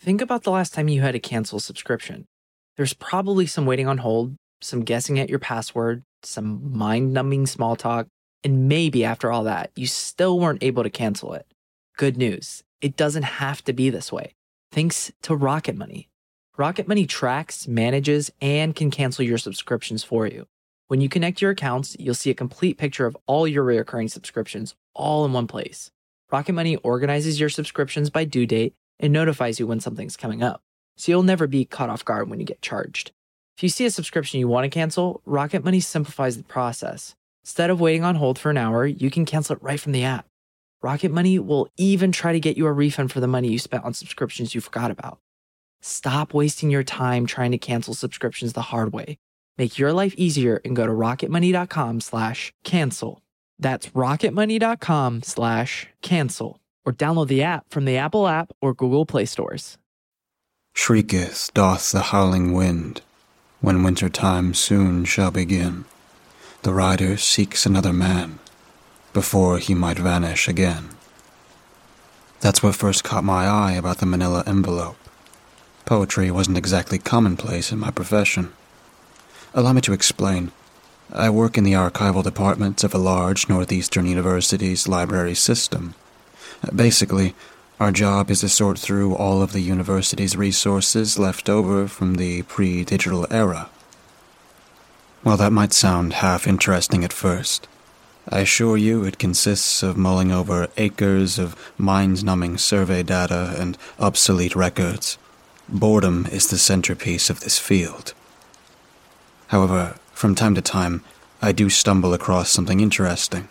Think about the last time you had to cancel a subscription. There's probably some waiting on hold, some guessing at your password, some mind numbing small talk, and maybe after all that, you still weren't able to cancel it. Good news, it doesn't have to be this way. Thanks to Rocket Money. Rocket Money tracks, manages, and can cancel your subscriptions for you. When you connect your accounts, you'll see a complete picture of all your recurring subscriptions all in one place. Rocket Money organizes your subscriptions by due date and notifies you when something's coming up, so you'll never be caught off guard when you get charged. If you see a subscription you want to cancel, Rocket Money simplifies the process. Instead of waiting on hold for an hour, you can cancel it right from the app. Rocket Money will even try to get you a refund for the money you spent on subscriptions you forgot about. Stop wasting your time trying to cancel subscriptions the hard way. Make your life easier and go to rocketmoney.com/cancel. That's rocketmoney.com/cancel. Or download the app from the Apple app or Google Play stores. Shrieketh doth the howling wind, when winter time soon shall begin. The rider seeks another man, before he might vanish again. That's what first caught my eye about the manila envelope. Poetry wasn't exactly commonplace in my profession. Allow me to explain. I work in the archival department of a large northeastern university's library system. Basically, our job is to sort through all of the university's resources left over from the pre-digital era. While that might sound half interesting at first, I assure you it consists of mulling over acres of mind-numbing survey data and obsolete records. Boredom is the centerpiece of this field. However, from time to time, I do stumble across something interesting.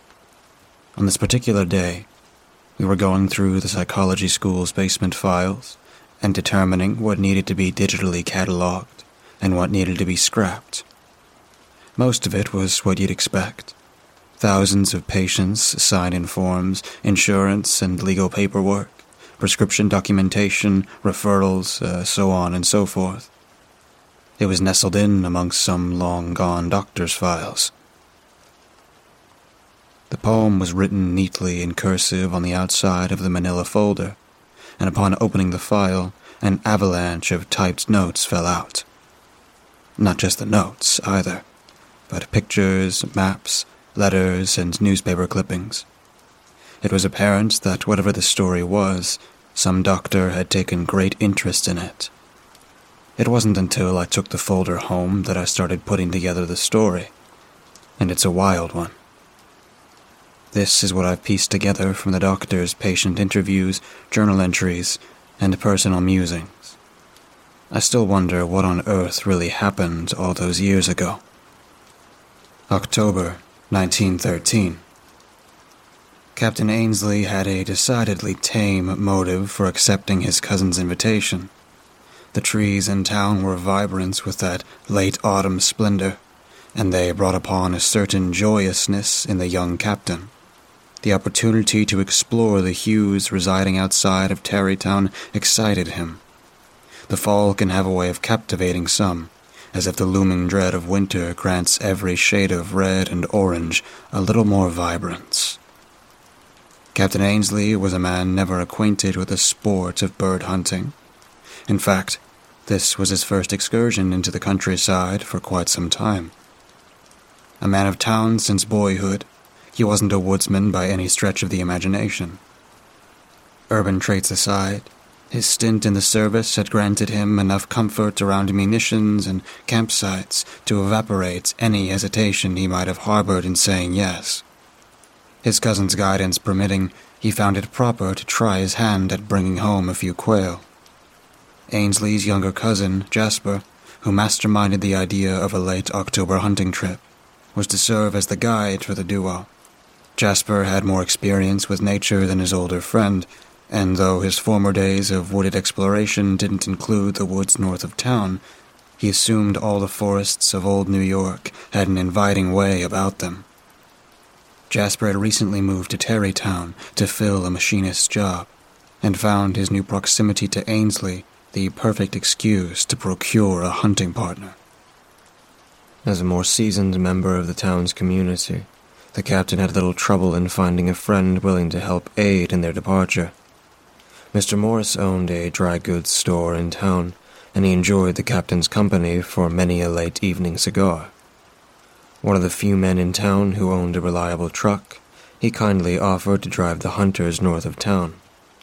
On this particular day, we were going through the psychology school's basement files and determining what needed to be digitally cataloged and what needed to be scrapped. Most of it was what you'd expect. Thousands of patients' sign-in forms, insurance and legal paperwork, prescription documentation, referrals, so on and so forth. It was nestled in amongst some long-gone doctor's files. The poem was written neatly in cursive on the outside of the manila folder, and upon opening the file, an avalanche of typed notes fell out. Not just the notes, either, but pictures, maps, letters, and newspaper clippings. It was apparent that whatever the story was, some doctor had taken great interest in it. It wasn't until I took the folder home that I started putting together the story, and it's a wild one. This is what I've pieced together from the doctor's patient interviews, journal entries, and personal musings. I still wonder what on earth really happened all those years ago. October 1913. Captain Ainsley had a decidedly tame motive for accepting his cousin's invitation. The trees in town were vibrant with that late autumn splendor, and they brought upon a certain joyousness in the young captain. The opportunity to explore the hues residing outside of Tarrytown excited him. The fall can have a way of captivating some, as if the looming dread of winter grants every shade of red and orange a little more vibrance. Captain Ainsley was a man never acquainted with the sport of bird hunting. In fact, this was his first excursion into the countryside for quite some time. A man of town since boyhood, he wasn't a woodsman by any stretch of the imagination. Urban traits aside, his stint in the service had granted him enough comfort around munitions and campsites to evaporate any hesitation he might have harbored in saying yes. His cousin's guidance permitting, he found it proper to try his hand at bringing home a few quail. Ainsley's younger cousin, Jasper, who masterminded the idea of a late October hunting trip, was to serve as the guide for the duo. Jasper had more experience with nature than his older friend, and though his former days of wooded exploration didn't include the woods north of town, he assumed all the forests of old New York had an inviting way about them. Jasper had recently moved to Tarrytown to fill a machinist's job, and found his new proximity to Ainsley the perfect excuse to procure a hunting partner. As a more seasoned member of the town's community, the captain had little trouble in finding a friend willing to help aid in their departure. Mr. Morris owned a dry goods store in town, and he enjoyed the captain's company for many a late evening cigar. One of the few men in town who owned a reliable truck, he kindly offered to drive the hunters north of town.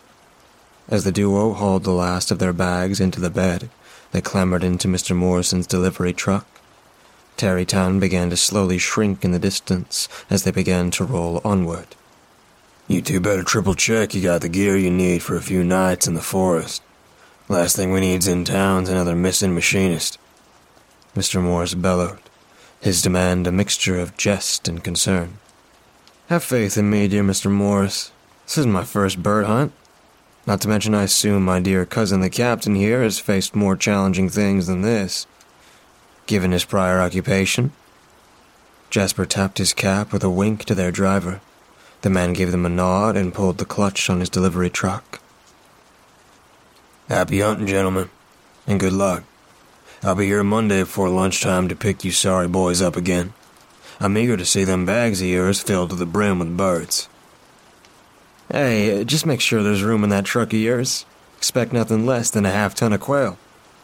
As the duo hauled the last of their bags into the bed, they clambered into Mr. Morrison's delivery truck. Tarrytown began to slowly shrink in the distance as they began to roll onward. "You two better triple check you got the gear you need for a few nights in the forest. Last thing we need's in town's another missing machinist," Mr. Morris bellowed, his demand a mixture of jest and concern. "Have faith in me, dear Mr. Morris. This is my first bird hunt. Not to mention I assume my dear cousin the captain here has faced more challenging things than this, given his prior occupation." Jasper tapped his cap with a wink to their driver. The man gave them a nod and pulled the clutch on his delivery truck. "Happy hunting, gentlemen, and good luck. I'll be here Monday before lunchtime to pick you sorry boys up again. I'm eager to see them bags of yours filled to the brim with birds." "Hey, just make sure there's room in that truck of yours. Expect nothing less than a half-ton of quail."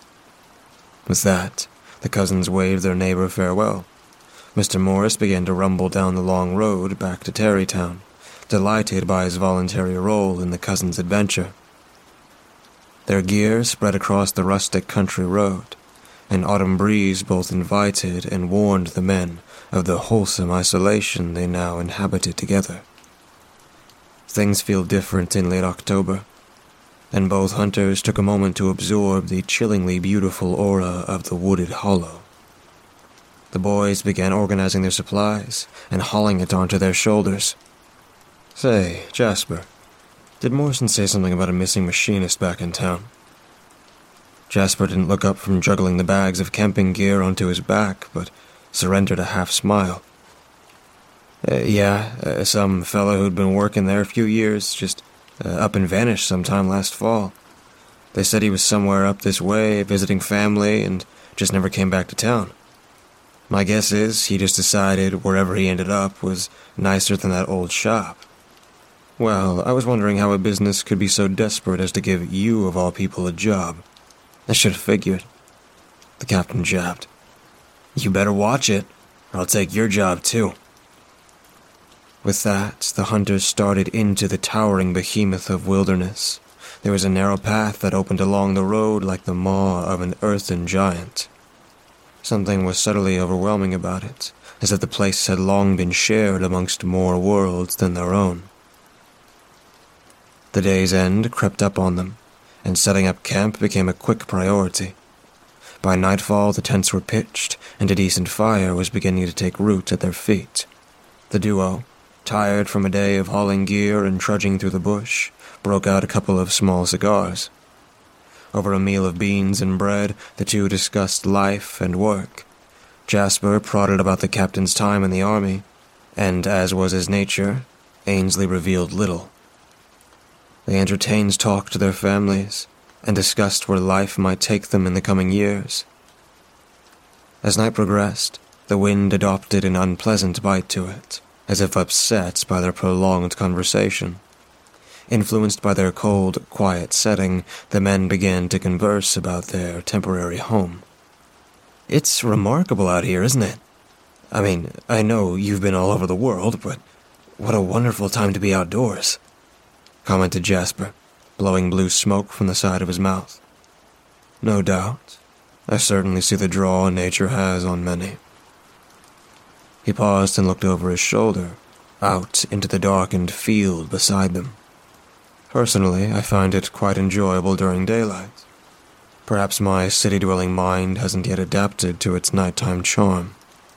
With that, the cousins waved their neighbor farewell. Mr. Morris began to rumble down the long road back to Tarrytown, delighted by his voluntary role in the cousins' adventure. Their gear spread across the rustic country road. An autumn breeze both invited and warned the men of the wholesome isolation they now inhabited together. Things feel different in late October, and both hunters took a moment to absorb the chillingly beautiful aura of the wooded hollow. The boys began organizing their supplies and hauling it onto their shoulders. "Say, Jasper, did Morrison say something about a missing machinist back in town?" Jasper didn't look up from juggling the bags of camping gear onto his back, but surrendered a half-smile. Yeah, some fellow who'd been working there a few years just up and vanished sometime last fall. They said he was somewhere up this way, visiting family, and just never came back to town. My guess is he just decided wherever he ended up was nicer than that old shop. Well, I was wondering how a business could be so desperate as to give you, of all people, a job. I should have figured. The captain jabbed. "You better watch it, or I'll take your job too." With that, the hunters started into the towering behemoth of wilderness. There was a narrow path that opened along the road like the maw of an earthen giant. Something was subtly overwhelming about it, as if the place had long been shared amongst more worlds than their own. The day's end crept up on them, and setting up camp became a quick priority. By nightfall, the tents were pitched, and a decent fire was beginning to take root at their feet. The duo, tired from a day of hauling gear and trudging through the bush, broke out a couple of small cigars. Over a meal of beans and bread, the two discussed life and work. Jasper prodded about the captain's time in the army, and as was his nature, Ainsley revealed little. They entertained talk to their families, and discussed where life might take them in the coming years. As night progressed, the wind adopted an unpleasant bite to it, as if upset by their prolonged conversation. Influenced by their cold, quiet setting, the men began to converse about their temporary home. "It's remarkable out here, isn't it? I mean, I know you've been all over the world, but what a wonderful time to be outdoors," commented Jasper, blowing blue smoke from the side of his mouth. "No doubt. I certainly see the draw nature has on many." He paused and looked over his shoulder, out into the darkened field beside them. "Personally, I find it quite enjoyable during daylight. Perhaps my city-dwelling mind hasn't yet adapted to its nighttime charm."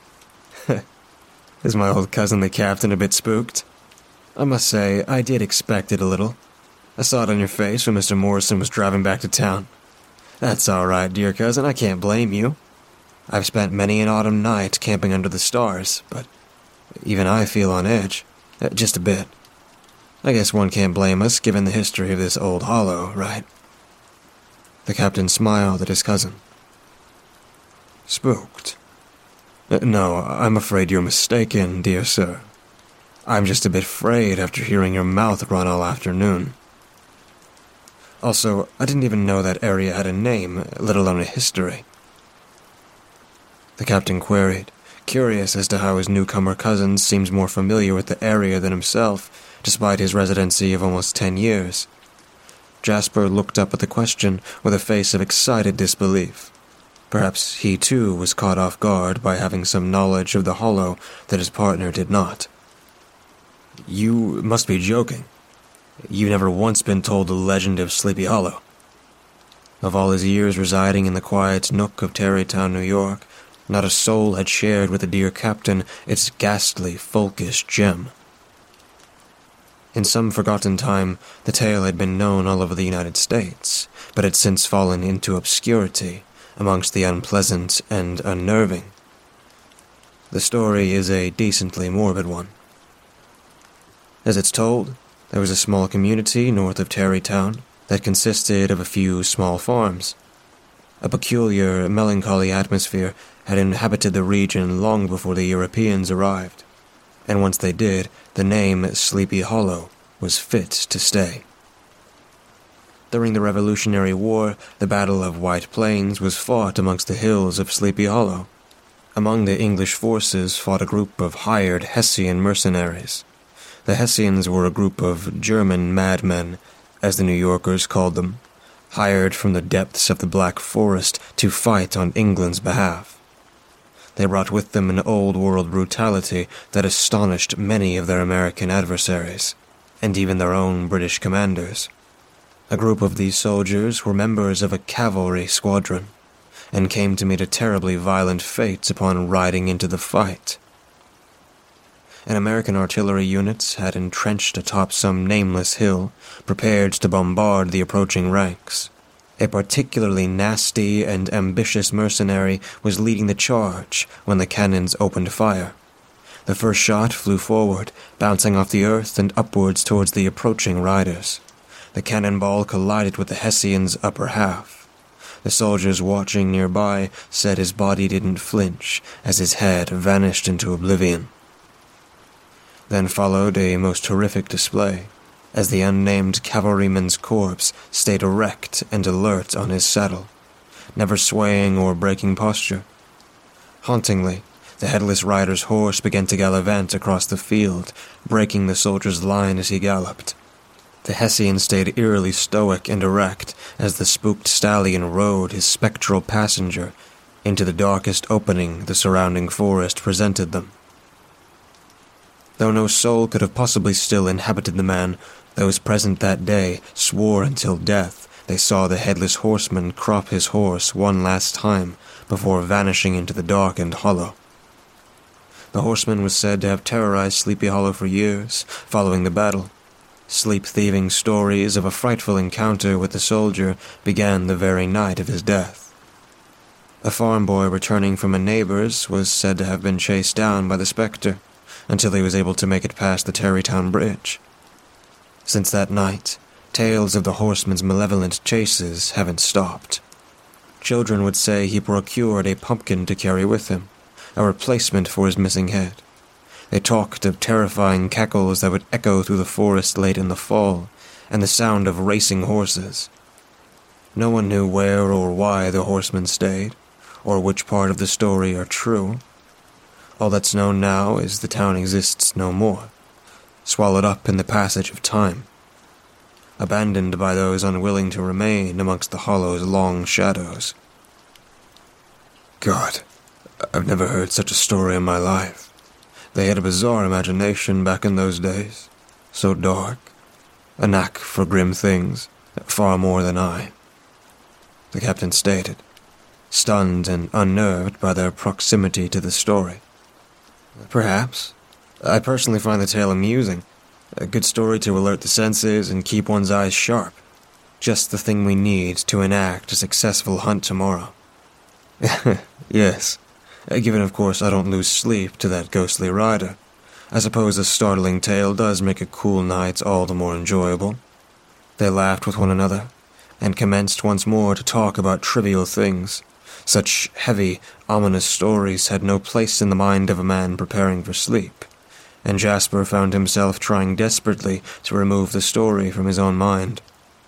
Is my old cousin the captain a bit spooked? I must say, I did expect it a little. I saw it on your face when Mr. Morrison was driving back to town. That's all right, dear cousin, I can't blame you. I've spent many an autumn night camping under the stars, but even I feel on edge, just a bit. I guess one can't blame us, given the history of this old hollow, right? The captain smiled at his cousin. Spooked? No, I'm afraid you're mistaken, dear sir. I'm just a bit frayed after hearing your mouth run all afternoon. Also, I didn't even know that area had a name, let alone a history. The captain queried, curious as to how his newcomer cousin seemed more familiar with the area than himself, despite his residency of almost 10 years. Jasper looked up at the question with a face of excited disbelief. Perhaps he too was caught off guard by having some knowledge of the Hollow that his partner did not. You must be joking. You've never once been told the legend of Sleepy Hollow. Of all his years residing in the quiet nook of Tarrytown, New York, not a soul had shared with the dear captain its ghastly, folkish gem. In some forgotten time, the tale had been known all over the United States, but had since fallen into obscurity amongst the unpleasant and unnerving. The story is a decently morbid one. As it's told, there was a small community north of Tarrytown that consisted of a few small farms. A peculiar, melancholy atmosphere had inhabited the region long before the Europeans arrived, and once they did, the name Sleepy Hollow was fit to stay. During the Revolutionary War, the Battle of White Plains was fought amongst the hills of Sleepy Hollow. Among the English forces fought a group of hired Hessian mercenaries. The Hessians were a group of German madmen, as the New Yorkers called them, hired from the depths of the Black Forest to fight on England's behalf. They brought with them an old-world brutality that astonished many of their American adversaries, and even their own British commanders. A group of these soldiers were members of a cavalry squadron, and came to meet a terribly violent fate upon riding into the fight. An American artillery unit had entrenched atop some nameless hill, prepared to bombard the approaching ranks. A particularly nasty and ambitious mercenary was leading the charge when the cannons opened fire. The first shot flew forward, bouncing off the earth and upwards towards the approaching riders. The cannonball collided with the Hessian's upper half. The soldiers watching nearby said his body didn't flinch as his head vanished into oblivion. Then followed a most horrific display, as the unnamed cavalryman's corpse stayed erect and alert on his saddle, never swaying or breaking posture. Hauntingly, the headless rider's horse began to gallivant across the field, breaking the soldier's line as he galloped. The Hessian stayed eerily stoic and erect as the spooked stallion rode his spectral passenger into the darkest opening the surrounding forest presented them. Though no soul could have possibly still inhabited the man, those present that day swore until death they saw the headless horseman crop his horse one last time before vanishing into the darkened hollow. The horseman was said to have terrorized Sleepy Hollow for years following the battle. Sleep-thieving stories of a frightful encounter with the soldier began the very night of his death. A farm boy returning from a neighbor's was said to have been chased down by the specter until he was able to make it past the Tarrytown Bridge. Since that night, tales of the horseman's malevolent chases haven't stopped. Children would say he procured a pumpkin to carry with him, a replacement for his missing head. They talked of terrifying cackles that would echo through the forest late in the fall, and the sound of racing horses. No one knew where or why the horsemen stayed, or which part of the story are true. All that's known now is the town exists no more, swallowed up in the passage of time, abandoned by those unwilling to remain amongst the hollow's long shadows. God, I've never heard such a story in my life. They had a bizarre imagination back in those days, so dark, a knack for grim things, far more than I, the captain stated, stunned and unnerved by their proximity to the story. Perhaps. I personally find the tale amusing. A good story to alert the senses and keep one's eyes sharp. Just the thing we need to enact a successful hunt tomorrow. Yes. Given, of course, I don't lose sleep to that ghostly rider. I suppose a startling tale does make a cool night all the more enjoyable. They laughed with one another, and commenced once more to talk about trivial things. Such heavy, ominous stories had no place in the mind of a man preparing for sleep, and Jasper found himself trying desperately to remove the story from his own mind.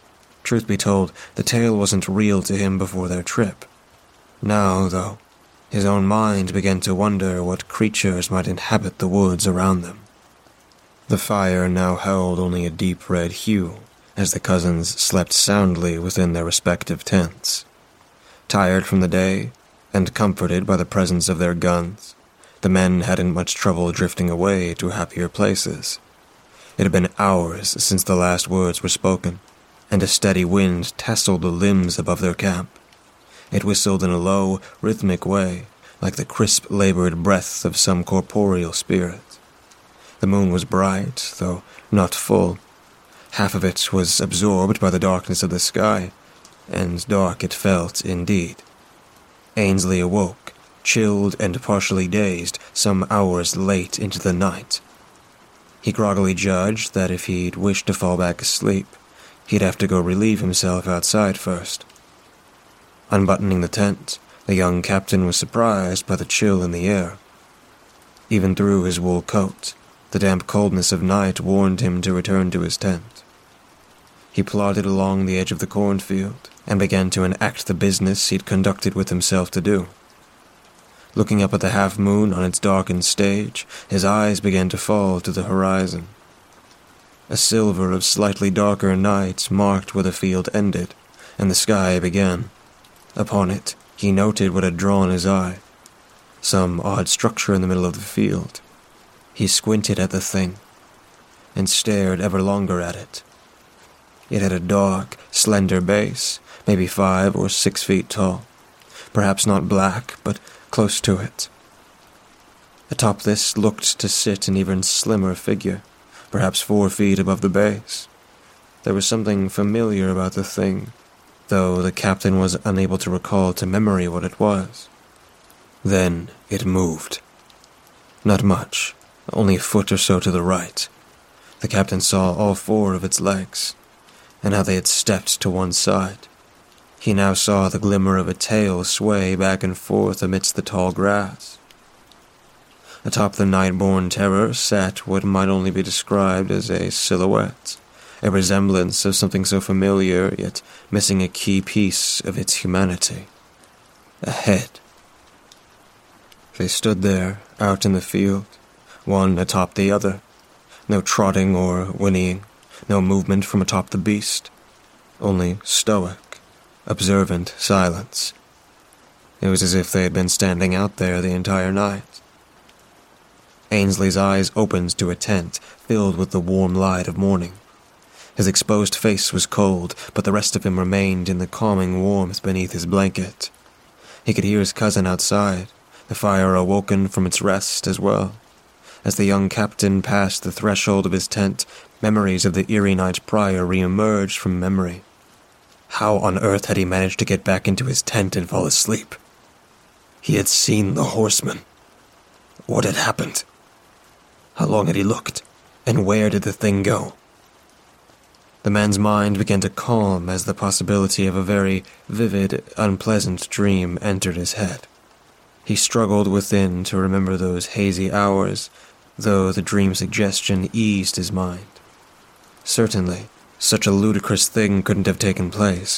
Truth be told, the tale wasn't real to him before their trip. Now, though, his own mind began to wonder what creatures might inhabit the woods around them. The fire now held only a deep red hue, as the cousins slept soundly within their respective tents. Tired from the day, and comforted by the presence of their guns, the men hadn't much trouble drifting away to happier places. It had been hours since the last words were spoken, and a steady wind tasseled the limbs above their camp. It whistled in a low, rhythmic way, like the crisp, labored breath of some corporeal spirit. The moon was bright, though not full. Half of it was absorbed by the darkness of the sky, and dark it felt indeed. Ainsley awoke, chilled and partially dazed, some hours late into the night. He groggily judged that if he'd wished to fall back asleep, he'd have to go relieve himself outside first. Unbuttoning the tent, the young captain was surprised by the chill in the air. Even through his wool coat, the damp coldness of night warned him to return to his tent. He plodded along the edge of the cornfield and began to enact the business he'd conducted with himself to do. Looking up at the half-moon on its darkened stage, his eyes began to fall to the horizon. A silver of slightly darker night marked where the field ended, and the sky began. Upon it, he noted what had drawn his eye. Some odd structure in the middle of the field. He squinted at the thing, and stared ever longer at it. It had a dark, slender base, maybe 5 or 6 feet tall. Perhaps not black, but close to it. Atop this looked to sit an even slimmer figure, perhaps 4 feet above the base. There was something familiar about the thing, though the captain was unable to recall to memory what it was. Then it moved. Not much, only a foot or so to the right. The captain saw all 4 of its legs, and how they had stepped to one side. He now saw the glimmer of a tail sway back and forth amidst the tall grass. Atop the night-born terror sat what might only be described as a silhouette, a resemblance of something so familiar, yet missing a key piece of its humanity. A head. They stood there, out in the field, one atop the other. No trotting or whinnying, no movement from atop the beast. Only stoic, observant silence. It was as if they had been standing out there the entire night. Ainsley's eyes opened to a tent filled with the warm light of morning. His exposed face was cold, but the rest of him remained in the calming warmth beneath his blanket. He could hear his cousin outside, the fire awoken from its rest as well. As the young captain passed the threshold of his tent, memories of the eerie night prior re-emerged from memory. How on earth had he managed to get back into his tent and fall asleep? He had seen the horseman. What had happened? How long had he looked? And where did the thing go? The man's mind began to calm as the possibility of a very vivid, unpleasant dream entered his head. He struggled within to remember those hazy hours, though the dream suggestion eased his mind. Certainly, such a ludicrous thing couldn't have taken place.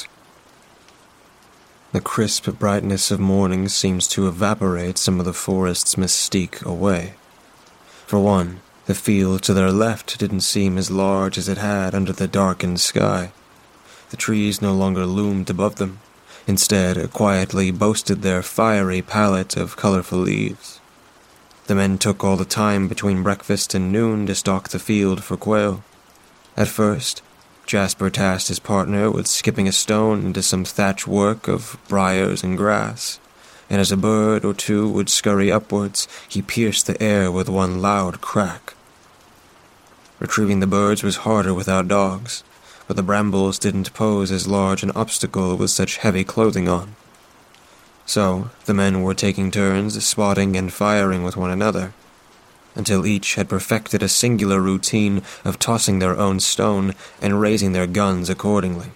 The crisp brightness of morning seems to evaporate some of the forest's mystique away. For one, the field to their left didn't seem as large as it had under the darkened sky. The trees no longer loomed above them. Instead, quietly boasted their fiery palette of colorful leaves. The men took all the time between breakfast and noon to stalk the field for quail. At first, Jasper tasked his partner with skipping a stone into some thatch work of briars and grass, and as a bird or two would scurry upwards, he pierced the air with one loud crack. Retrieving the birds was harder without dogs, but the brambles didn't pose as large an obstacle with such heavy clothing on. So, the men were taking turns spotting and firing with one another, until each had perfected a singular routine of tossing their own stone and raising their guns accordingly.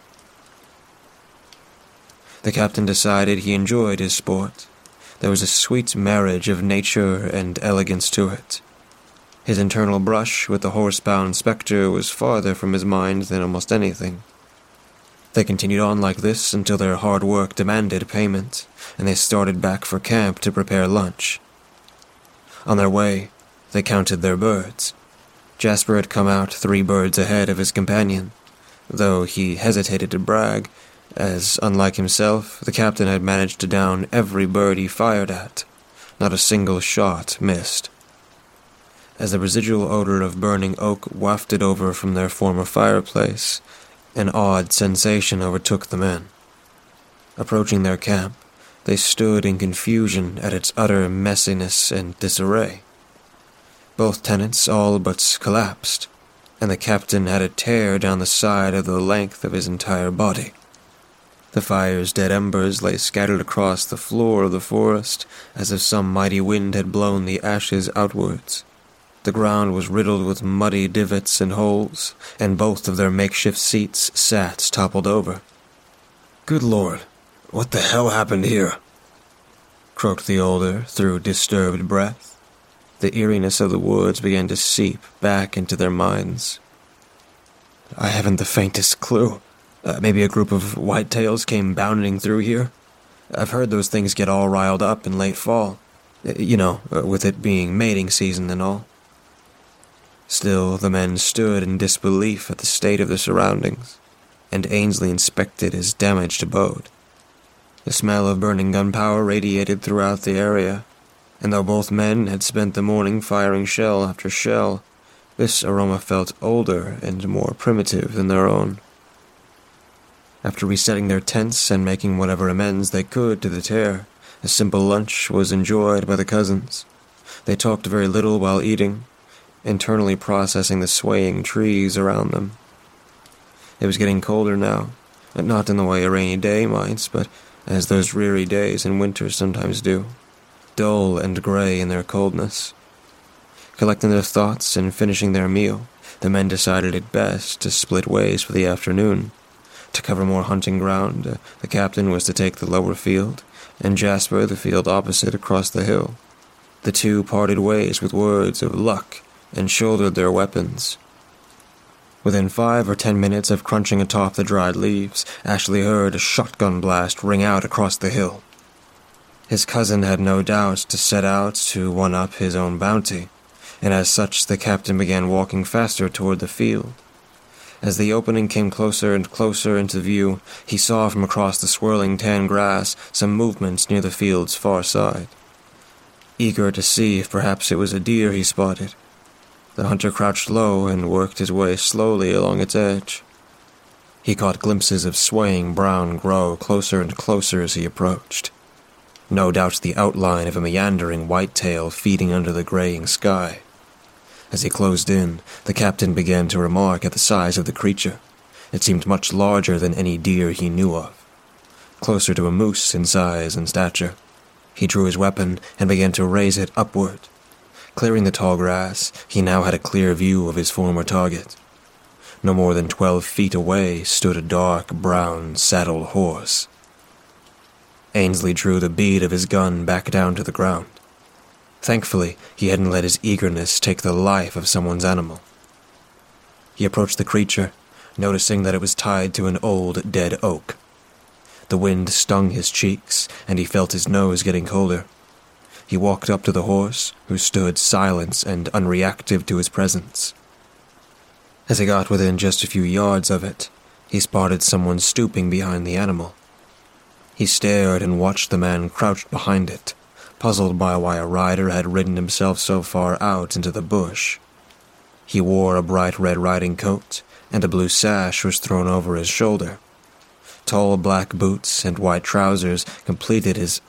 The captain decided he enjoyed his sport. There was a sweet marriage of nature and elegance to it. His internal brush with the horse-bound spectre was farther from his mind than almost anything. They continued on like this until their hard work demanded payment, and they started back for camp to prepare lunch. On their way, they counted their birds. Jasper had come out 3 birds ahead of his companion, though he hesitated to brag, as, unlike himself, the captain had managed to down every bird he fired at. Not a single shot missed. As the residual odor of burning oak wafted over from their former fireplace, an odd sensation overtook the men. Approaching their camp, they stood in confusion at its utter messiness and disarray. Both tents all but collapsed, and the captain had a tear down the side of the length of his entire body. The fire's dead embers lay scattered across the floor of the forest, as if some mighty wind had blown the ashes outwards. The ground was riddled with muddy divots and holes, and both of their makeshift seats sat toppled over. "Good Lord, what the hell happened here?" croaked the older through disturbed breath. The eeriness of the woods began to seep back into their minds. "I haven't the faintest clue. Maybe a group of whitetails came bounding through here. I've heard those things get all riled up in late fall. With it being mating season and all." Still, the men stood in disbelief at the state of their surroundings, and Ainsley inspected his damaged abode. The smell of burning gunpowder radiated throughout the area, and though both men had spent the morning firing shell after shell, this aroma felt older and more primitive than their own. After resetting their tents and making whatever amends they could to the tear, a simple lunch was enjoyed by the cousins. They talked very little while eating, internally processing the swaying trees around them. It was getting colder now, not in the way a rainy day might, but as those dreary days in winter sometimes do, dull and gray in their coldness. Collecting their thoughts and finishing their meal, the men decided it best to split ways for the afternoon. To cover more hunting ground, the captain was to take the lower field, and Jasper the field opposite across the hill. The two parted ways with words of luck and shouldered their weapons. Within 5 or 10 minutes of crunching atop the dried leaves, Ashley heard a shotgun blast ring out across the hill. His cousin had no doubt to set out to one-up his own bounty, and as such the captain began walking faster toward the field. As the opening came closer and closer into view, he saw from across the swirling tan grass some movement near the field's far side. Eager to see if perhaps it was a deer he spotted, the hunter crouched low and worked his way slowly along its edge. He caught glimpses of swaying brown grow closer and closer as he approached. No doubt the outline of a meandering whitetail feeding under the graying sky. As he closed in, the captain began to remark at the size of the creature. It seemed much larger than any deer he knew of, closer to a moose in size and stature. He drew his weapon and began to raise it upward. Clearing the tall grass, he now had a clear view of his former target. No more than 12 feet away stood a dark brown saddled horse. Ainsley drew the bead of his gun back down to the ground. Thankfully, he hadn't let his eagerness take the life of someone's animal. He approached the creature, noticing that it was tied to an old, dead oak. The wind stung his cheeks, and he felt his nose getting colder. He walked up to the horse, who stood silent and unreactive to his presence. As he got within just a few yards of it, he spotted someone stooping behind the animal. He stared and watched the man crouched behind it, puzzled by why a rider had ridden himself so far out into the bush. He wore a bright red riding coat, and a blue sash was thrown over his shoulder. Tall black boots and white trousers completed his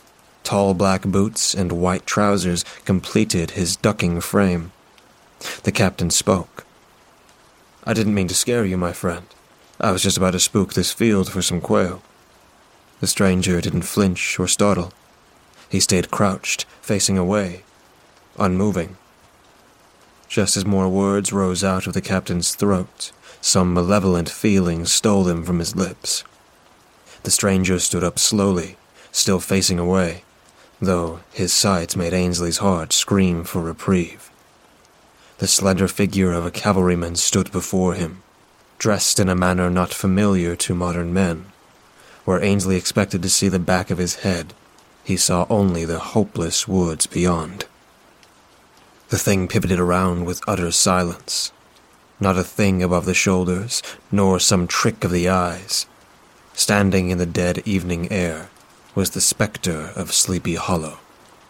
ducking frame. The captain spoke. "I didn't mean to scare you, my friend. I was just about to spook this field for some quail." The stranger didn't flinch or startle. He stayed crouched, facing away, unmoving. Just as more words rose out of the captain's throat, some malevolent feeling stole them from his lips. The stranger stood up slowly, still facing away, though his sight made Ainsley's heart scream for reprieve. The slender figure of a cavalryman stood before him, dressed in a manner not familiar to modern men. Where Ainsley expected to see the back of his head, he saw only the hopeless woods beyond. The thing pivoted around with utter silence. Not a thing above the shoulders, nor some trick of the eyes. Standing in the dead evening air was the spectre of Sleepy Hollow.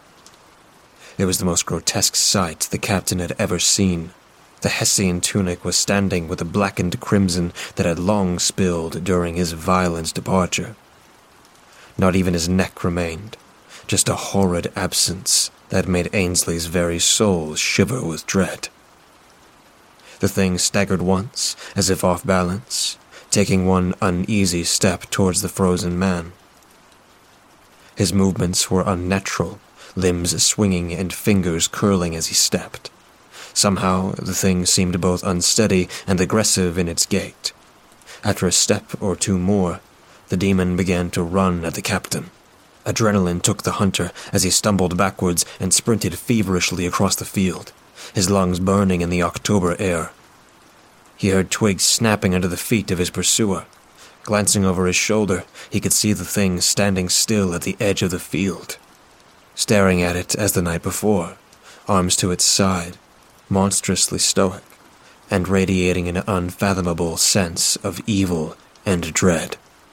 It was the most grotesque sight the captain had ever seen. The Hessian tunic was standing with the blackened crimson that had long spilled during his violent departure. Not even his neck remained, just a horrid absence that made Ainsley's very soul shiver with dread. The thing staggered once, as if off balance, taking one uneasy step towards the frozen man. His movements were unnatural, limbs swinging and fingers curling as he stepped. Somehow, the thing seemed both unsteady and aggressive in its gait. After a step or two more, the demon began to run at the captain. Adrenaline took the hunter as he stumbled backwards and sprinted feverishly across the field, his lungs burning in the October air. He heard twigs snapping under the feet of his pursuer. Glancing over his shoulder, he could see the thing standing still at the edge of the field, staring at it as the night before, arms to its side, monstrously stoic, and radiating an unfathomable sense of evil and dread.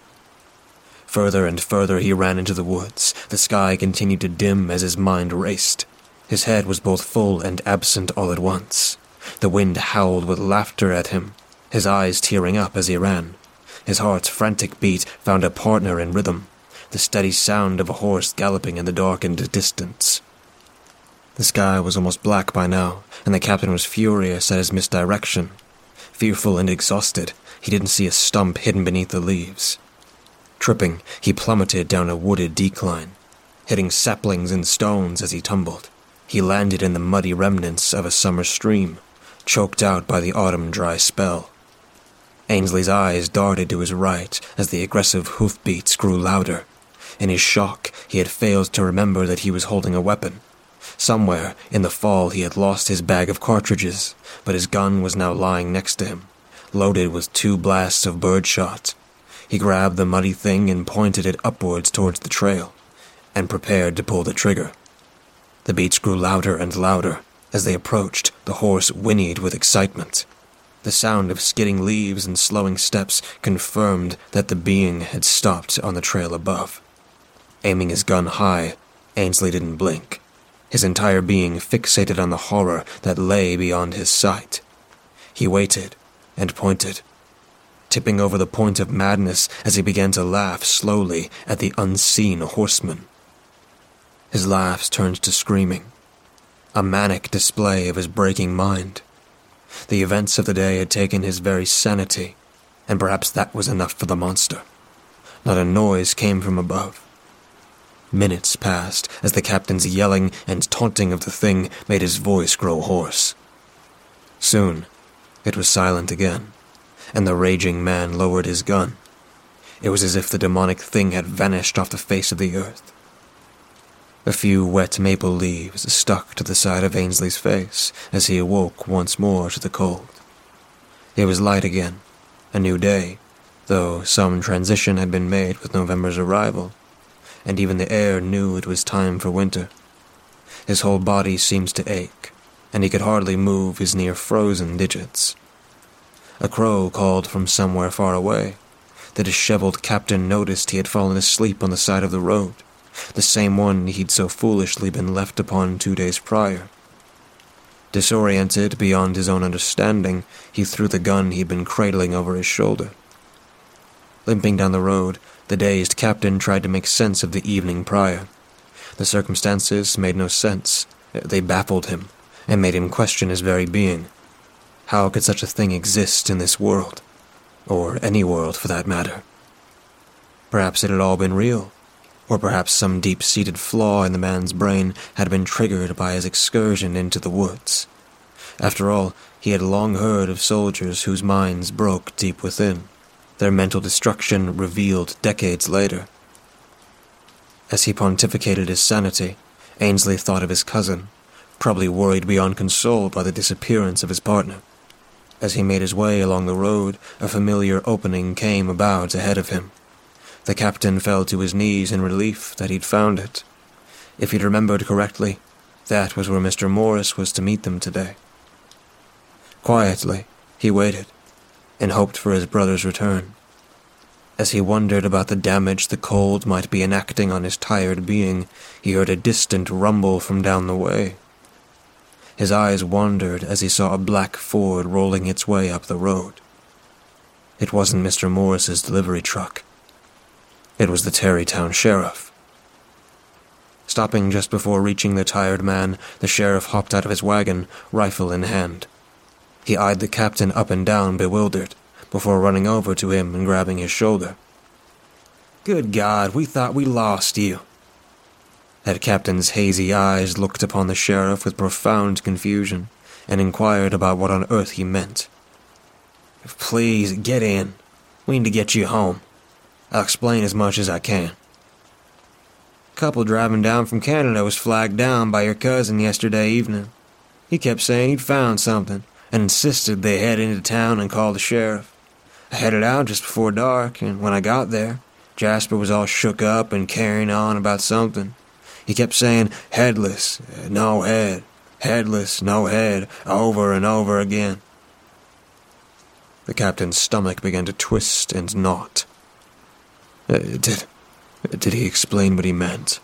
Further and further he ran into the woods. The sky continued to dim as his mind raced. His head was both full and absent all at once. The wind howled with laughter at him, his eyes tearing up as he ran. His heart's frantic beat found a partner in rhythm, the steady sound of a horse galloping in the darkened distance. The sky was almost black by now, and the captain was furious at his misdirection. Fearful and exhausted, he didn't see a stump hidden beneath the leaves. Tripping, he plummeted down a wooded decline, hitting saplings and stones as he tumbled. He landed in the muddy remnants of a summer stream, choked out by the autumn dry spell. Ainsley's eyes darted to his right as the aggressive hoofbeats grew louder. In his shock, he had failed to remember that he was holding a weapon. Somewhere in the fall he had lost his bag of cartridges, but his gun was now lying next to him, loaded with 2 blasts of birdshot. He grabbed the muddy thing and pointed it upwards towards the trail, and prepared to pull the trigger. The beats grew louder and louder. As they approached, the horse whinnied with excitement. The sound of skidding leaves and slowing steps confirmed that the being had stopped on the trail above. Aiming his gun high, Ainsley didn't blink, his entire being fixated on the horror that lay beyond his sight. He waited and pointed, tipping over the point of madness as he began to laugh slowly at the unseen horseman. His laughs turned to screaming, a manic display of his breaking mind. The events of the day had taken his very sanity, and perhaps that was enough for the monster. Not a noise came from above. Minutes passed as the captain's yelling and taunting of the thing made his voice grow hoarse. Soon, it was silent again, and the raging man lowered his gun. It was as if the demonic thing had vanished off the face of the earth. A few wet maple leaves stuck to the side of Ainsley's face as he awoke once more to the cold. It was light again, a new day, though some transition had been made with November's arrival, and even the air knew it was time for winter. His whole body seemed to ache, and he could hardly move his near-frozen digits. A crow called from somewhere far away. The disheveled captain noticed he had fallen asleep on the side of the road, the same one he'd so foolishly been left upon 2 days prior. Disoriented beyond his own understanding, he threw the gun he'd been cradling over his shoulder. Limping down the road, the dazed captain tried to make sense of the evening prior. The circumstances made no sense. They baffled him, and made him question his very being. How could such a thing exist in this world? Or any world, for that matter? Perhaps it had all been real. Or perhaps some deep-seated flaw in the man's brain had been triggered by his excursion into the woods. After all, he had long heard of soldiers whose minds broke deep within, their mental destruction revealed decades later. As he pontificated his sanity, Ainsley thought of his cousin, probably worried beyond console by the disappearance of his partner. As he made his way along the road, a familiar opening came about ahead of him. The captain fell to his knees in relief that he'd found it. If he'd remembered correctly, that was where Mr. Morris was to meet them today. Quietly, he waited, and hoped for his brother's return. As he wondered about the damage the cold might be enacting on his tired being, he heard a distant rumble from down the way. His eyes wandered as he saw a black Ford rolling its way up the road. It wasn't Mr. Morris's delivery truck. It was the Tarrytown sheriff. Stopping just before reaching the tired man, the sheriff hopped out of his wagon, rifle in hand. He eyed the captain up and down, bewildered, before running over to him and grabbing his shoulder. "Good God, we thought we lost you." That captain's hazy eyes looked upon the sheriff with profound confusion and inquired about what on earth he meant. "Please, get in. We need to get you home. I'll explain as much as I can. Couple driving down from Canada was flagged down by your cousin yesterday evening. He kept saying he'd found something and insisted they head into town and call the sheriff. I headed out just before dark, and when I got there, Jasper was all shook up and carrying on about something. He kept saying, 'Headless, no head. Headless, no head,' over and over again." The captain's stomach began to twist and knot. Did he explain what he meant?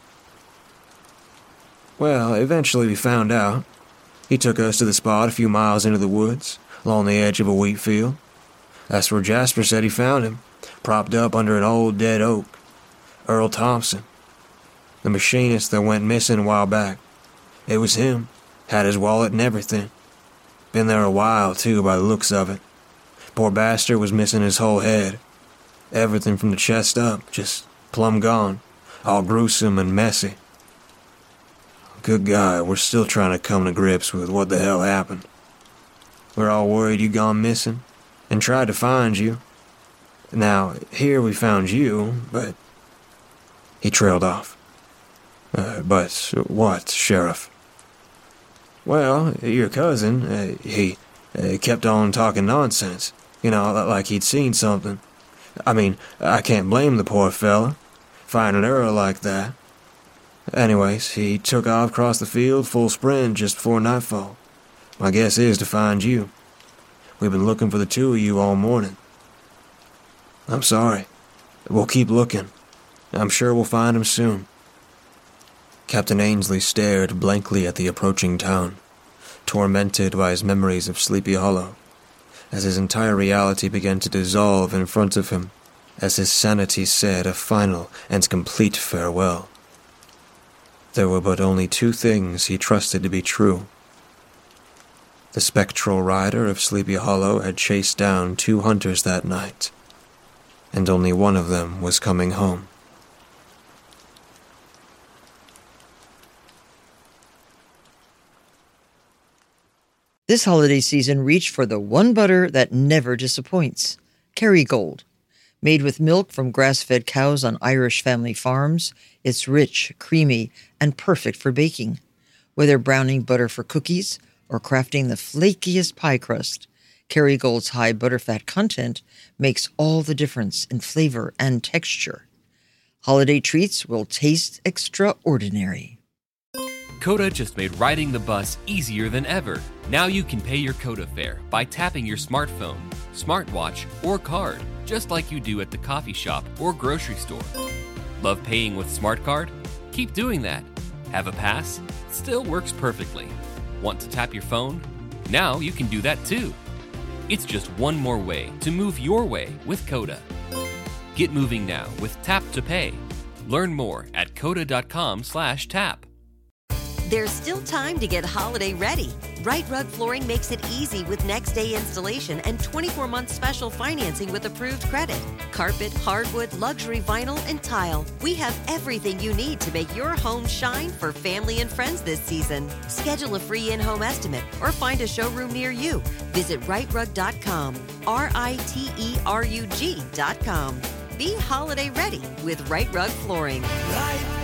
"Well, eventually we found out. He took us to the spot a few miles into the woods, along the edge of a wheat field. That's where Jasper said he found him, propped up under an old dead oak. Earl Thompson, the machinist that went missing a while back. It was him. Had his wallet and everything. Been there a while, too, by the looks of it. Poor bastard was missing his whole head. Everything from the chest up, just plumb gone. All gruesome and messy. Good God, we're still trying to come to grips with what the hell happened. We're all worried you gone missing, and tried to find you. Now, here we found you, but..." He trailed off. But what, Sheriff?" "Well, your cousin, he kept on talking nonsense. Like he'd seen something. I mean, I can't blame the poor fella, finding Earl like that. Anyways, he took off across the field full sprint just before nightfall. My guess is to find you. We've been looking for the two of you all morning." "I'm sorry. We'll keep looking. I'm sure we'll find him soon." Captain Ainsley stared blankly at the approaching town, tormented by his memories of Sleepy Hollow, as his entire reality began to dissolve in front of him, as his sanity said a final and complete farewell. There were but only two things he trusted to be true. The spectral rider of Sleepy Hollow had chased down 2 hunters that night, and only one of them was coming home. This holiday season, reach for the one butter that never disappoints, Kerrygold. Made with milk from grass-fed cows on Irish family farms, it's rich, creamy, and perfect for baking. Whether browning butter for cookies or crafting the flakiest pie crust, Kerrygold's high butterfat content makes all the difference in flavor and texture. Holiday treats will taste extraordinary. Coda just made riding the bus easier than ever. Now you can pay your Coda fare by tapping your smartphone, smartwatch, or card, just like you do at the coffee shop or grocery store. Love paying with Smart Card? Keep doing that. Have a pass? Still works perfectly. Want to tap your phone? Now you can do that too. It's just one more way to move your way with Coda. Get moving now with Tap to Pay. Learn more at coda.com/tap. There's still time to get holiday ready. Right Rug Flooring makes it easy with next day installation and 24-month special financing with approved credit. Carpet, hardwood, luxury vinyl, and tile. We have everything you need to make your home shine for family and friends this season. Schedule a free in-home estimate or find a showroom near you. Visit rightrug.com, RITERUG.com. Be holiday ready with Right Rug Flooring. Right